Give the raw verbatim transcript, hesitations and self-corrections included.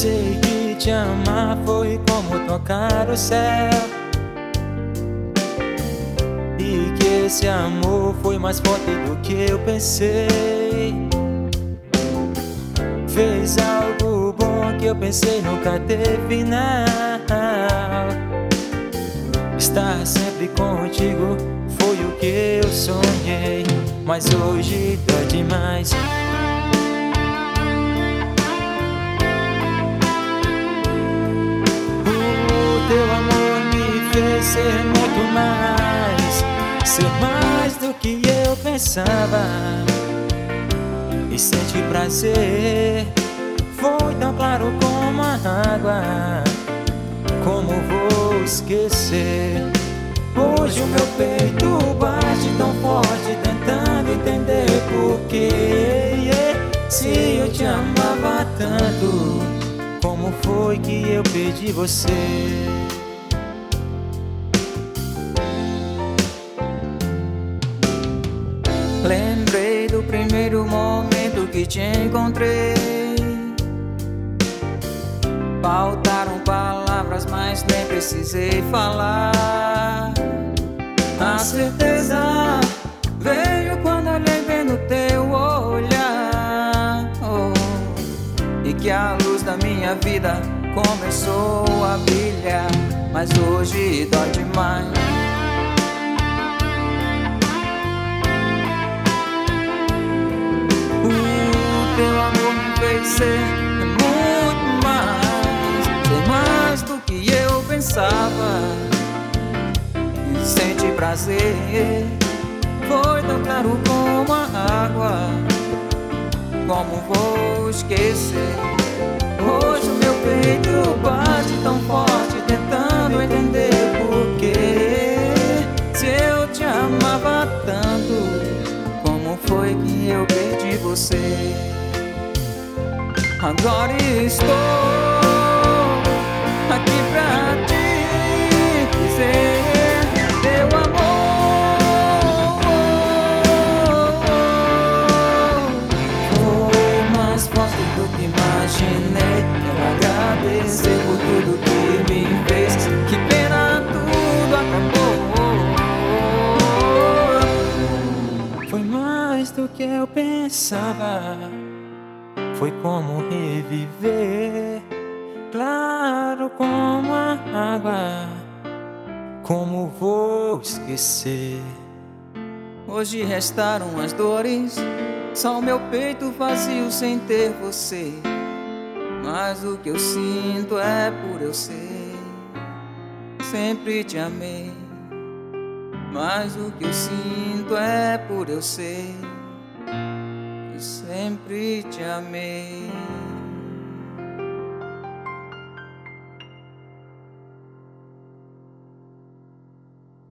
Sei que te amar foi como tocar o céu, e que esse amor foi mais forte do que eu pensei. Fez algo bom que eu pensei nunca ter final. Estar sempre contigo foi o que eu sonhei, mas hoje dói demais. O teu amor me fez ser muito mais, ser mais do que eu pensava. E sente prazer, foi tão claro como a água. Como vou esquecer? Hoje o meu peito bate tão forte, tentando entender porquê. Se eu te amava tanto, como foi que eu perdi você? Lembrei do primeiro momento que te encontrei. Faltaram palavras, mas nem precisei falar. A certeza veio quando olhei bem no teu olhar, oh, e que a luz da minha vida começou a brilhar. Mas hoje dói demais. O teu amor me fez ser muito mais, ser mais do que eu pensava. E sente prazer, foi tão claro como a água. Como vou esquecer? Hoje o meu peito bate tão forte, tentando entender porquê. Se eu te amava tanto, como foi que eu perdi você? Agora estou aqui pra te dizer, teu amor foi mais forte do que imaginei. Quero agradecer por tudo que me fez. Que pena, tudo acabou. Foi mais do que eu pensava, foi como reviver, claro como a água. Como vou esquecer? Hoje restaram as dores, só o meu peito vazio sem ter você. Mas o que eu sinto é por eu ser, sempre te amei. Mas o que eu sinto é por eu ser, eu sempre te amei.